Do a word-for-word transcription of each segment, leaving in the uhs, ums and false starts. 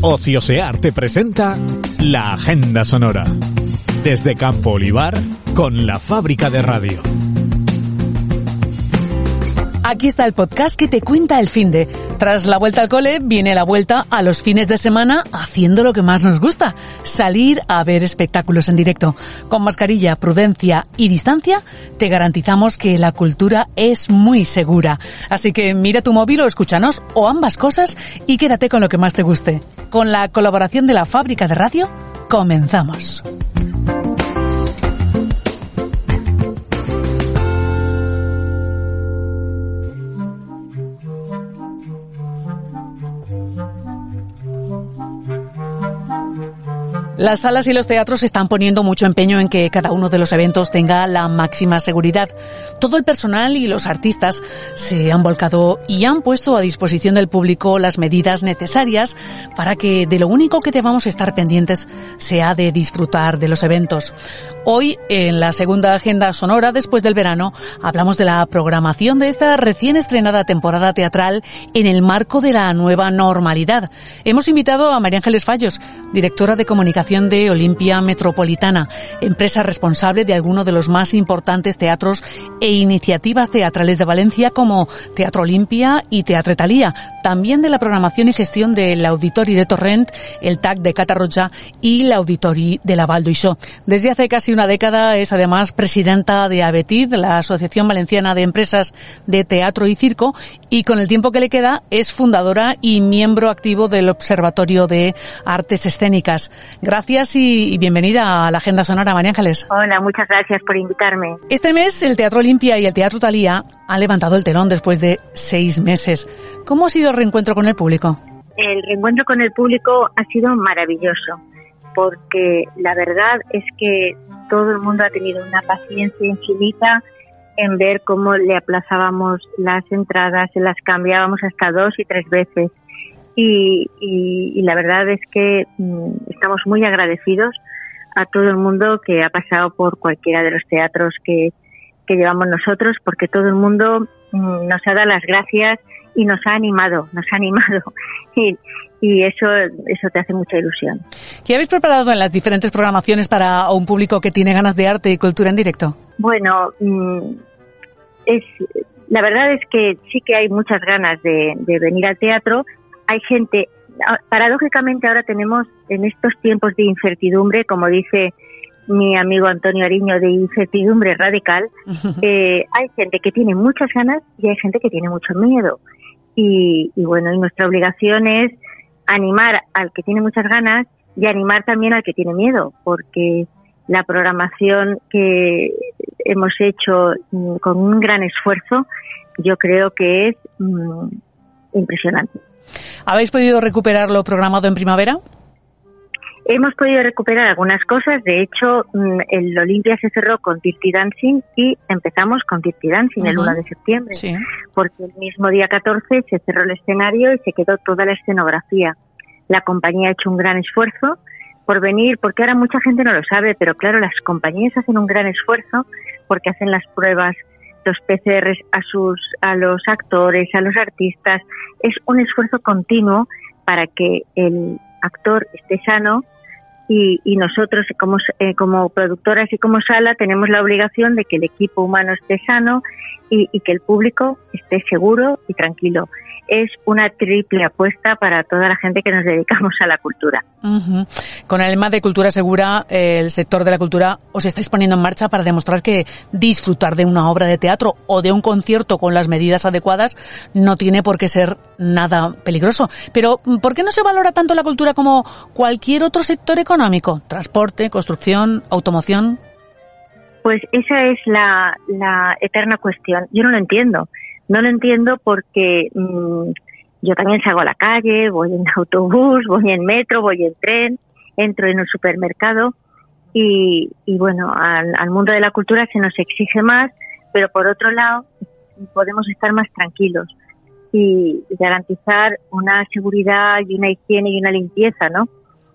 Ociosear te presenta la Agenda Sonora. Desde Campo Olivar, con la Fábrica de Radio. Aquí está el podcast que te cuenta el finde. Tras la vuelta al cole, viene la vuelta a los fines de semana haciendo lo que más nos gusta, salir a ver espectáculos en directo. Con mascarilla, prudencia y distancia, te garantizamos que la cultura es muy segura. Así que mira tu móvil o escúchanos, o ambas cosas, y quédate con lo que más te guste. Con la colaboración de la Fábrica de Radio, comenzamos. Las salas y los teatros están poniendo mucho empeño en que cada uno de los eventos tenga la máxima seguridad. Todo el personal y los artistas se han volcado y han puesto a disposición del público las medidas necesarias para que de lo único que debamos estar pendientes sea de disfrutar de los eventos. Hoy, en la segunda agenda sonora, después del verano, hablamos de la programación de esta recién estrenada temporada teatral en el marco de la nueva normalidad. Hemos invitado a María Ángeles Fallos, directora de comunicación de Olimpia Metropolitana, empresa responsable de algunos de los más importantes teatros e iniciativas teatrales de Valencia, como Teatro Olimpia y Teatre Talía, también de la programación y gestión del Auditori de Torrent, el T A C de Catarroja y el Auditori de la Val d'Uixó. Desde hace casi una década es además presidenta de ABETID, la Asociación Valenciana de Empresas de Teatro y Circo, y con el tiempo que le queda es fundadora y miembro activo del Observatorio de Artes Escénicas. Gracias y bienvenida a la Agenda Sonora, María Ángeles. Hola, muchas gracias por invitarme. Este mes el Teatro Olimpia y el Teatro Talía han levantado el telón después de seis meses. ¿Cómo ha sido el reencuentro con el público? El reencuentro con el público ha sido maravilloso, porque la verdad es que todo el mundo ha tenido una paciencia infinita en ver cómo le aplazábamos las entradas, se las cambiábamos hasta dos y tres veces. Y, y, y la verdad es que mmm, estamos muy agradecidos a todo el mundo que ha pasado por cualquiera de los teatros que, que llevamos nosotros, porque todo el mundo mmm, nos ha dado las gracias y nos ha animado, nos ha animado y, y eso, eso te hace mucha ilusión. ¿Qué habéis preparado en las diferentes programaciones para un público que tiene ganas de arte y cultura en directo? Bueno, mmm, es la verdad es que sí que hay muchas ganas de, de venir al teatro. Hay gente, paradójicamente ahora tenemos en estos tiempos de incertidumbre, como dice mi amigo Antonio Ariño, de incertidumbre radical, eh, hay gente que tiene muchas ganas y hay gente que tiene mucho miedo. Y, y bueno, y nuestra obligación es animar al que tiene muchas ganas y animar también al que tiene miedo, porque la programación que hemos hecho mm, con un gran esfuerzo, yo creo que es mm, impresionante. ¿Habéis podido recuperar lo programado en primavera? Hemos podido recuperar algunas cosas. De hecho, el Olimpia se cerró con Dirty Dancing y empezamos con Dirty Dancing uh-huh. el uno de septiembre. Sí. Porque el mismo día catorce se cerró el escenario y se quedó toda la escenografía. La compañía ha hecho un gran esfuerzo por venir, porque ahora mucha gente no lo sabe, pero claro, las compañías hacen un gran esfuerzo porque hacen las pruebas, los P C Rs a sus a los actores, a los artistas. Es un esfuerzo continuo para que el actor esté sano y, y nosotros como eh, como productoras y como sala tenemos la obligación de que el equipo humano esté sano y, y que el público esté seguro y tranquilo. Es una triple apuesta para toda la gente que nos dedicamos a la cultura. Uh-huh. Con el lema de Cultura Segura, el sector de la cultura os estáis poniendo en marcha para demostrar que disfrutar de una obra de teatro o de un concierto con las medidas adecuadas no tiene por qué ser nada peligroso. Pero, ¿por qué no se valora tanto la cultura como cualquier otro sector económico? Transporte, construcción, automoción. Pues esa es la, la eterna cuestión. Yo no lo entiendo. No lo entiendo porque mmm, yo también salgo a la calle, voy en autobús, voy en metro, voy en tren, entro en un supermercado y, y bueno, al, al mundo de la cultura se nos exige más, pero por otro lado podemos estar más tranquilos y garantizar una seguridad y una higiene y una limpieza, ¿no?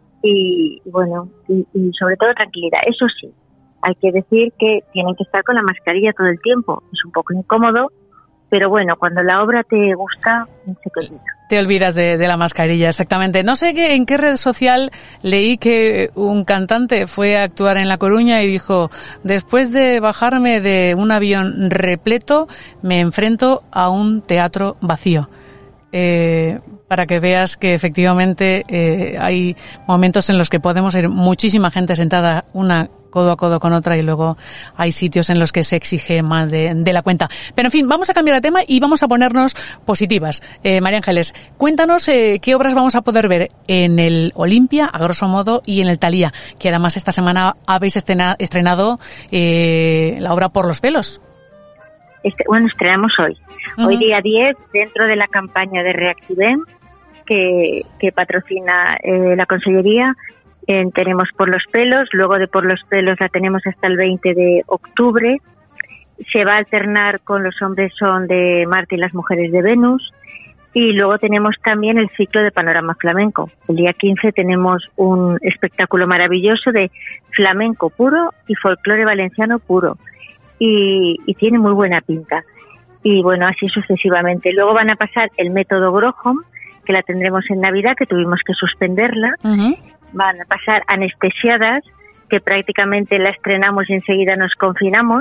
Y bueno, y, y sobre todo tranquilidad. Eso sí, hay que decir que tienen que estar con la mascarilla todo el tiempo. Es un poco incómodo, pero bueno, cuando la obra te gusta, se te olvida. Te olvidas de, de la mascarilla, exactamente. No sé qué, en qué red social leí que un cantante fue a actuar en La Coruña y dijo, después de bajarme de un avión repleto, me enfrento a un teatro vacío. Eh, para que veas que efectivamente eh, hay momentos en los que podemos ir muchísima gente sentada una codo a codo con otra y luego hay sitios en los que se exige más de, de la cuenta. Pero en fin, vamos a cambiar de tema y vamos a ponernos positivas. Eh, María Ángeles, cuéntanos eh, qué obras vamos a poder ver en el Olimpia, a grosso modo, y en el Thalía, que además esta semana habéis estrena, estrenado eh, la obra Por los pelos. Este, bueno, estrenamos hoy. Uh-huh. Hoy día diez, dentro de la campaña de Reactivem, que, que patrocina eh, la Consellería. Eh, tenemos Por los pelos, luego de Por los pelos la tenemos hasta el veinte de octubre. Se va a alternar con Los hombres son de Marte y las mujeres de Venus. Y luego tenemos también el ciclo de Panorama Flamenco. El día quince tenemos un espectáculo maravilloso de flamenco puro y folclore valenciano puro. Y, y tiene muy buena pinta. Y bueno, así sucesivamente. Luego van a pasar el método Grohom, que la tendremos en Navidad, que tuvimos que suspenderla. Uh-huh. Van a pasar Anestesiadas, que prácticamente la estrenamos y enseguida nos confinamos.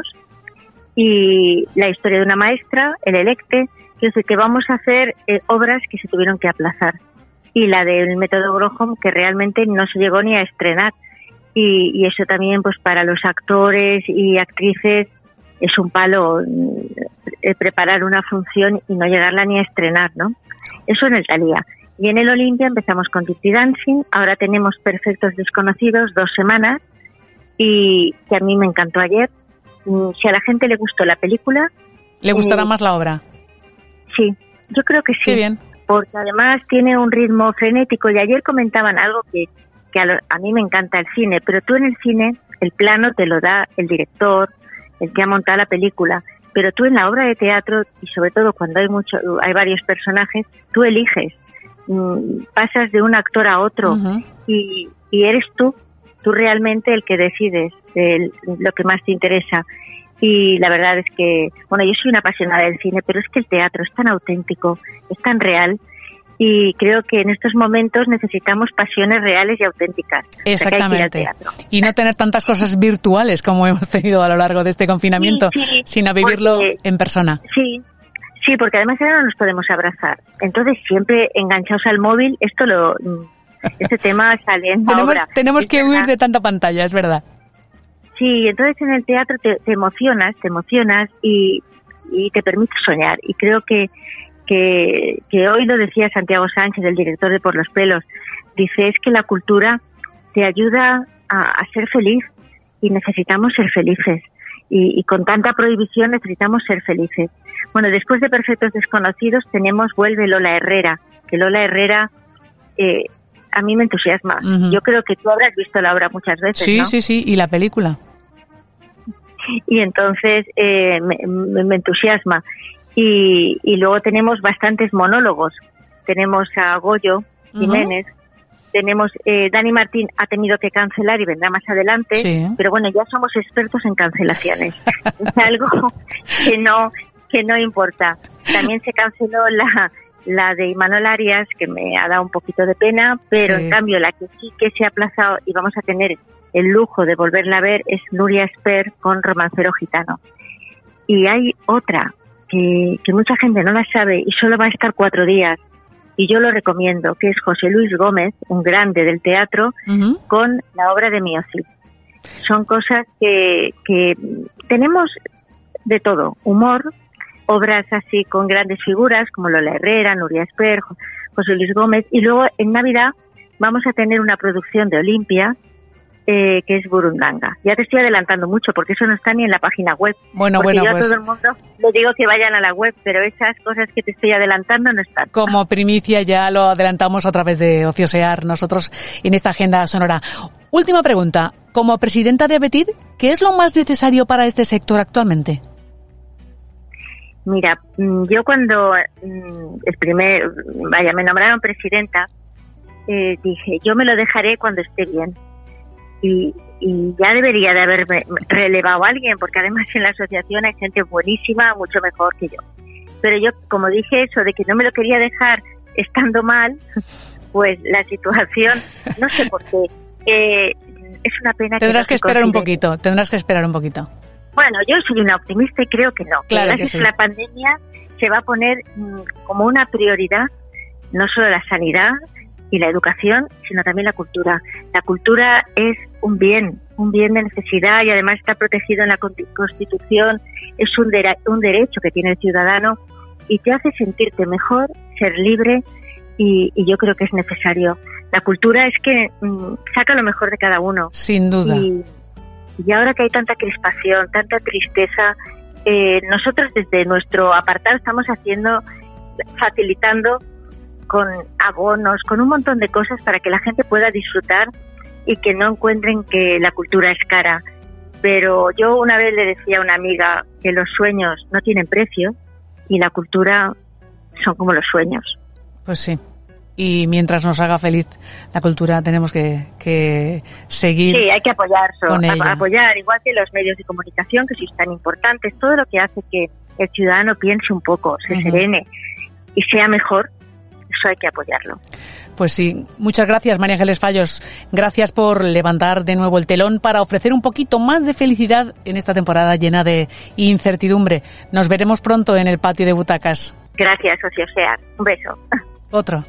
Y La historia de una maestra, El Electe, que es decir, que vamos a hacer eh, obras que se tuvieron que aplazar. Y la del método Grohom, que realmente no se llegó ni a estrenar. Y, y eso también, pues para los actores y actrices, es un palo eh, preparar una función y no llegarla ni a estrenar, ¿no? Eso en el Thalía. Y en el Olimpia empezamos con Dirty Dancing, ahora tenemos Perfectos Desconocidos, dos semanas, y que a mí me encantó ayer. Si a la gente le gustó la película... ¿Le gustará eh, más la obra? Sí, yo creo que sí. Qué bien. Porque además tiene un ritmo frenético, y ayer comentaban algo que, que a, lo, a mí me encanta el cine, pero tú en el cine, el plano te lo da el director, el que ha montado la película, pero tú en la obra de teatro, y sobre todo cuando hay mucho, hay varios personajes, tú eliges, mmm, pasas de un actor a otro, uh-huh. y, y eres tú, tú realmente el que decides el, lo que más te interesa. Y la verdad es que, bueno, yo soy una apasionada del cine, pero es que el teatro es tan auténtico, es tan real, y creo que en estos momentos necesitamos pasiones reales y auténticas. Exactamente. O sea, y no tener tantas cosas virtuales como hemos tenido a lo largo de este confinamiento, sí, sí, sino vivirlo porque, en persona. Sí, sí, porque además ahora no nos podemos abrazar. Entonces, siempre enganchados al móvil, esto lo, este tema sale en tenemos, obra. Tenemos que huir de tanta pantalla, es verdad. Sí, entonces en el teatro te, te emocionas, te emocionas y, y te permite soñar. Y creo que Que, que hoy lo decía Santiago Sánchez, el director de Por los pelos, dice, es que la cultura te ayuda a, a ser feliz, y necesitamos ser felices, y, y con tanta prohibición necesitamos ser felices. Bueno, después de Perfectos Desconocidos tenemos Vuelve Lola Herrera, que Lola Herrera eh, a mí me entusiasma. Uh-huh. Yo creo que tú habrás visto la obra muchas veces, sí, ¿no? Sí, sí, y la película. Y entonces eh, me, me, me entusiasma. Y, y luego tenemos bastantes monólogos. Tenemos a Goyo Jiménez, uh-huh. tenemos eh, Dani Martín ha tenido que cancelar y vendrá más adelante, sí. Pero bueno, ya somos expertos en cancelaciones. Es algo que no que no importa. También se canceló la la de Imanol Arias, que me ha dado un poquito de pena, pero sí. En cambio la que sí que se ha aplazado y vamos a tener el lujo de volverla a ver es Nuria Esper con Romancero Gitano. Y hay otra Que, que mucha gente no la sabe y solo va a estar cuatro días, y yo lo recomiendo, que es José Luis Gómez, un grande del teatro, uh-huh. con la obra de Miosit. Son cosas que, que tenemos de todo, humor, obras así con grandes figuras como Lola Herrera, Nuria Esper, José Luis Gómez, y luego en Navidad vamos a tener una producción de Olimpia, Eh, que es Burundanga. Ya te estoy adelantando mucho porque eso no está ni en la página web. Bueno, porque bueno, yo pues... a todo el mundo le digo que vayan a la web, pero esas cosas que te estoy adelantando no están. Como primicia ya lo adelantamos a través de Ociosear nosotros en esta agenda sonora. Última pregunta. Como presidenta de Abetit, ¿qué es lo más necesario para este sector actualmente? Mira, yo cuando el primer, vaya, me nombraron presidenta, eh, dije, yo me lo dejaré cuando esté bien. Y, y ya debería de haberme relevado a alguien, porque además en la asociación hay gente buenísima, mucho mejor que yo. pero yo, como dije eso, de que no me lo quería dejar estando mal, pues la situación, no sé por qué, eh, es una pena. Tendrás que, que esperar un poquito, tendrás que esperar un poquito. Bueno, yo soy una optimista y creo que no. Claro que que sí. La pandemia se va a poner mmm, como una prioridad, no solo la sanidad y la educación, sino también la cultura. La cultura es un bien, un bien de necesidad y además está protegido en la Constitución, es un, de- un derecho que tiene el ciudadano y te hace sentirte mejor, ser libre y, y yo creo que es necesario. La cultura es que mmm, saca lo mejor de cada uno. Sin duda. Y, y ahora que hay tanta crispación, tanta tristeza, eh, nosotros desde nuestro apartado estamos haciendo, facilitando con abonos, con un montón de cosas para que la gente pueda disfrutar y que no encuentren que la cultura es cara. Pero yo una vez le decía a una amiga que los sueños no tienen precio y la cultura son como los sueños. Pues sí. Y mientras nos haga feliz la cultura tenemos que, que seguir. Sí, hay que apoyar, con a, ella. apoyar, igual que los medios de comunicación, que sí están importantes, todo lo que hace que el ciudadano piense un poco, se uh-huh. serene y sea mejor. Eso hay que apoyarlo. Pues sí, muchas gracias María Ángeles Fallos, gracias por levantar de nuevo el telón para ofrecer un poquito más de felicidad en esta temporada llena de incertidumbre. Nos veremos pronto en el patio de butacas. Gracias, socio Seat. Un beso. Otro.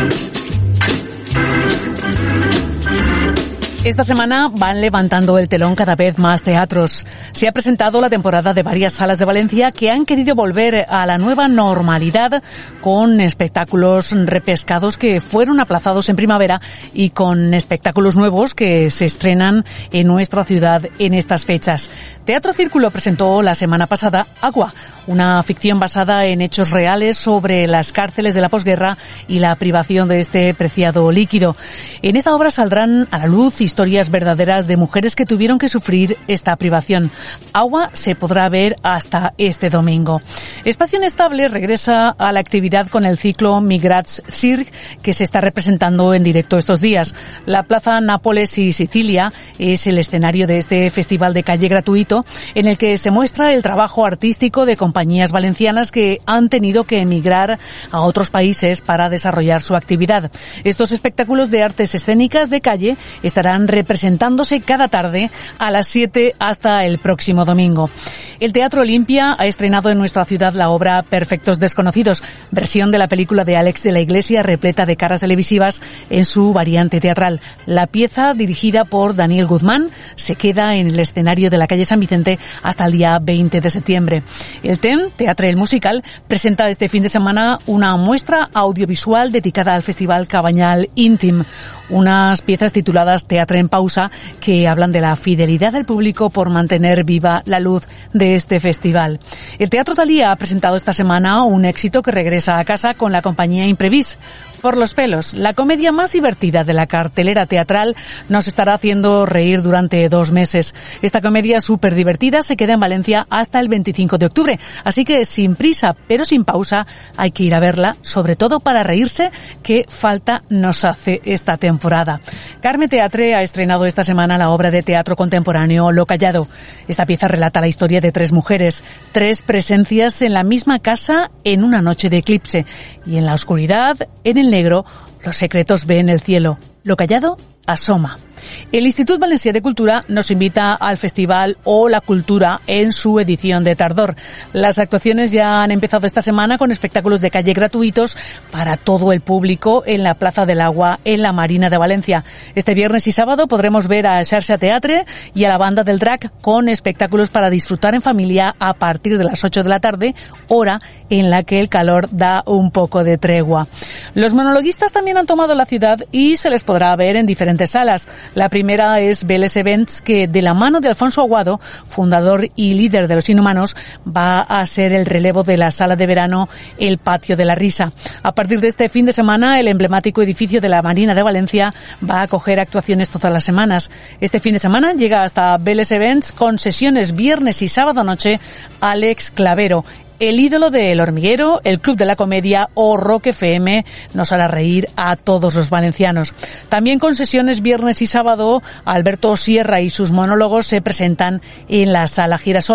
Esta semana van levantando el telón cada vez más teatros. Se ha presentado la temporada de varias salas de Valencia que han querido volver a la nueva normalidad con espectáculos repescados que fueron aplazados en primavera y con espectáculos nuevos que se estrenan en nuestra ciudad en estas fechas. Teatro Círculo presentó la semana pasada Agua, una ficción basada en hechos reales sobre las cárceles de la posguerra y la privación de este preciado líquido. En esta obra saldrán a la luz historias verdaderas de mujeres que tuvieron que sufrir esta privación. Agua se podrá ver hasta este domingo. Espacio Inestable regresa a la actividad con el ciclo Migrats Circ, que se está representando en directo estos días. La Plaza Nápoles y Sicilia es el escenario de este festival de calle gratuito en el que se muestra el trabajo artístico de compañías valencianas que han tenido que emigrar a otros países para desarrollar su actividad. Estos espectáculos de artes escénicas de calle estarán representándose cada tarde a las siete hasta el próximo domingo. El Teatro Olimpia ha estrenado en nuestra ciudad la obra Perfectos Desconocidos, versión de la película de Alex de la Iglesia repleta de caras televisivas en su variante teatral. La pieza, dirigida por Daniel Guzmán, se queda en el escenario de la calle San Vicente hasta el día veinte de septiembre. El T E M, Teatre El Musical, presenta este fin de semana una muestra audiovisual dedicada al Festival Cabañal Íntim, unas piezas tituladas Teatre en Pausa que hablan de la fidelidad del público por mantener viva la luz de este festival. El Teatro Talía ha presentado esta semana un éxito que regresa a casa con la compañía Imprevis. Por los pelos, la comedia más divertida de la cartelera teatral nos estará haciendo reír durante dos meses. Esta comedia súper divertida se queda en Valencia hasta el veinticinco de octubre, así que sin prisa pero sin pausa hay que ir a verla, sobre todo para reírse, que falta nos hace esta temporada. Carme Teatre ha estrenado esta semana la obra de teatro contemporáneo Lo Callado. Esta pieza relata la historia de tres mujeres, tres presencias en la misma casa en una noche de eclipse, y en la oscuridad, en el negro, los secretos ven el cielo. Lo callado asoma. El Institut Valencià de Cultura nos invita al festival O la Cultura en su edición de tardor. Las actuaciones ya han empezado esta semana con espectáculos de calle gratuitos para todo el público en la Plaza del Agua en la Marina de Valencia. Este viernes y sábado podremos ver a Xarxa Teatre y a la Banda del Drac con espectáculos para disfrutar en familia a partir de las ocho de la tarde, hora en la que el calor da un poco de tregua. Los monologuistas también han tomado la ciudad y se les podrá ver en diferentes salas. La primera es Vélez Events, que de la mano de Alfonso Aguado, fundador y líder de Los Inhumanos, va a ser el relevo de la sala de verano El Patio de la Risa. A partir de este fin de semana, el emblemático edificio de la Marina de Valencia va a acoger actuaciones todas las semanas. Este fin de semana llega hasta Vélez Events con sesiones viernes y sábado noche Alex Clavero. El ídolo de El Hormiguero, El Club de la Comedia o Rock F M nos hará reír a todos los valencianos. También con sesiones viernes y sábado, Alberto Sierra y sus monólogos se presentan en la Sala Girasol.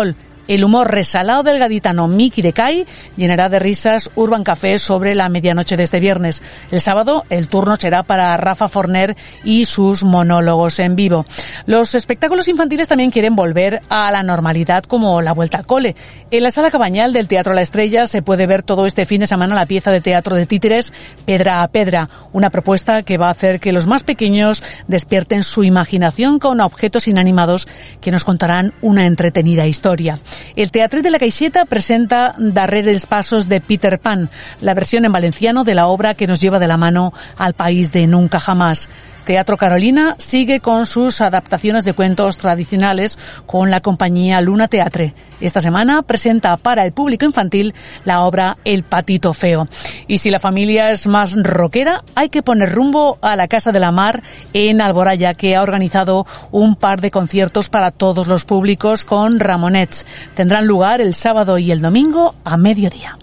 El humor resalado del gaditano Miki de Kai llenará de risas Urban Café sobre la medianoche de este viernes. El sábado el turno será para Rafa Forner y sus monólogos en vivo. Los espectáculos infantiles también quieren volver a la normalidad, como la vuelta al cole. En la Sala Cabañal del Teatro La Estrella se puede ver todo este fin de semana la pieza de teatro de títeres Pedra a Pedra, una propuesta que va a hacer que los más pequeños despierten su imaginación con objetos inanimados que nos contarán una entretenida historia. El Teatret de la Caixeta presenta Darrere els pasos de Peter Pan, la versión en valenciano de la obra que nos lleva de la mano al país de nunca jamás. Teatro Carolina sigue con sus adaptaciones de cuentos tradicionales con la compañía Luna Teatre. Esta semana presenta para el público infantil la obra El Patito Feo. Y si la familia es más rockera, hay que poner rumbo a la Casa de la Mar en Alboraya, que ha organizado un par de conciertos para todos los públicos con Ramonets. Tendrán lugar el sábado y el domingo a mediodía.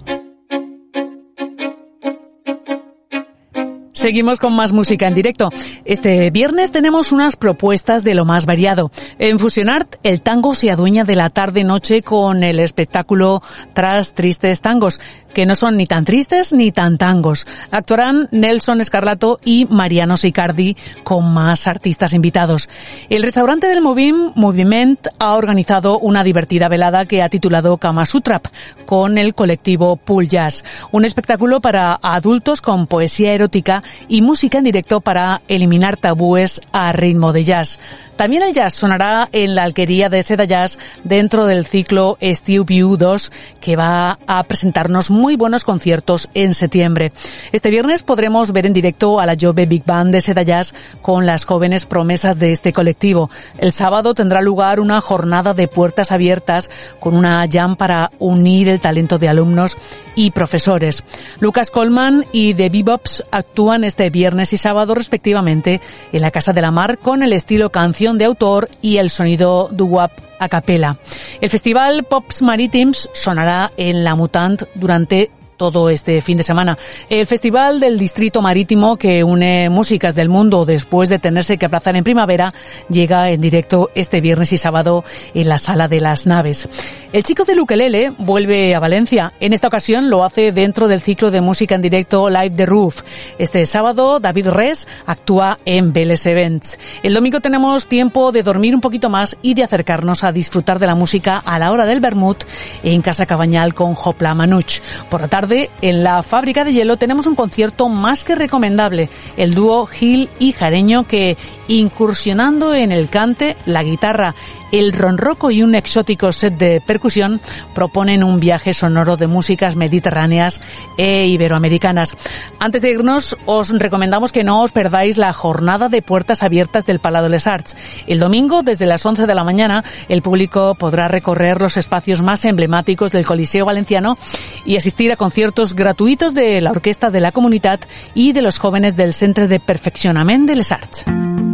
Seguimos con más música en directo. Este viernes tenemos unas propuestas de lo más variado. En Fusionart, el tango se adueña de la tarde-noche con el espectáculo Tras Tristes Tangos, que no son ni tan tristes ni tan tangos. Actuarán Nelson Escarlato y Mariano Sicardi con más artistas invitados. El restaurante del Movim, Moviment, ha organizado una divertida velada que ha titulado Kama Sutrap con el colectivo Pool Jazz. Un espectáculo para adultos con poesía erótica y música en directo para eliminar tabúes a ritmo de jazz. También el jazz sonará en la Alquería de Seda Jazz dentro del ciclo Estiu Viu dos, que va a presentarnos muy buenos conciertos en septiembre. Este viernes podremos ver en directo a la Jove Big Band de Seda Jazz con las jóvenes promesas de este colectivo. El sábado tendrá lugar una jornada de puertas abiertas con una jam para unir el talento de alumnos y profesores. Lucas Colman y The Bebops actúan este viernes y sábado respectivamente en la Casa de la Mar con el estilo canción de autor y el sonido doo-wop a capela. El festival Pops Marítims sonará en la Mutant durante todo este fin de semana. El Festival del Distrito Marítimo, que une músicas del mundo después de tenerse que aplazar en primavera, llega en directo este viernes y sábado en la Sala de las Naves. El Chico del Ukelele vuelve a Valencia. En esta ocasión lo hace dentro del ciclo de música en directo Live the Roof. Este sábado David Res actúa en Vélez Events. El domingo tenemos tiempo de dormir un poquito más y de acercarnos a disfrutar de la música a la hora del vermut en Casa Cabañal con Hopla Manuch. Por la tarde, en la Fábrica de Hielo tenemos un concierto más que recomendable, el dúo Gil y Jareño, que incursionando en el cante, la guitarra, el ronroco y un exótico set de percusión proponen un viaje sonoro de músicas mediterráneas e iberoamericanas. Antes de irnos, os recomendamos que no os perdáis la jornada de puertas abiertas del Palau de les Arts. El domingo, desde las once de la mañana, el público podrá recorrer los espacios más emblemáticos del Coliseo Valenciano y asistir a conciertos gratuitos de la Orquesta de la Comunitat y de los jóvenes del Centre de Perfeccionament de les Arts.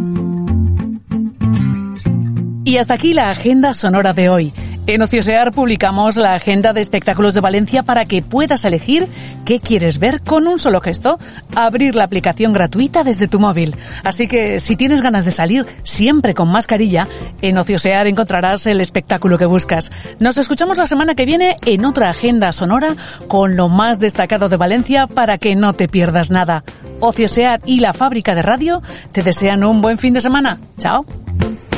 Y hasta aquí la agenda sonora de hoy. En Ociosear publicamos la agenda de espectáculos de Valencia para que puedas elegir qué quieres ver con un solo gesto: abrir la aplicación gratuita desde tu móvil. Así que si tienes ganas de salir siempre con mascarilla, en Ociosear encontrarás el espectáculo que buscas. Nos escuchamos la semana que viene en otra agenda sonora con lo más destacado de Valencia para que no te pierdas nada. Ociosear y la Fábrica de Radio te desean un buen fin de semana. ¡Chao!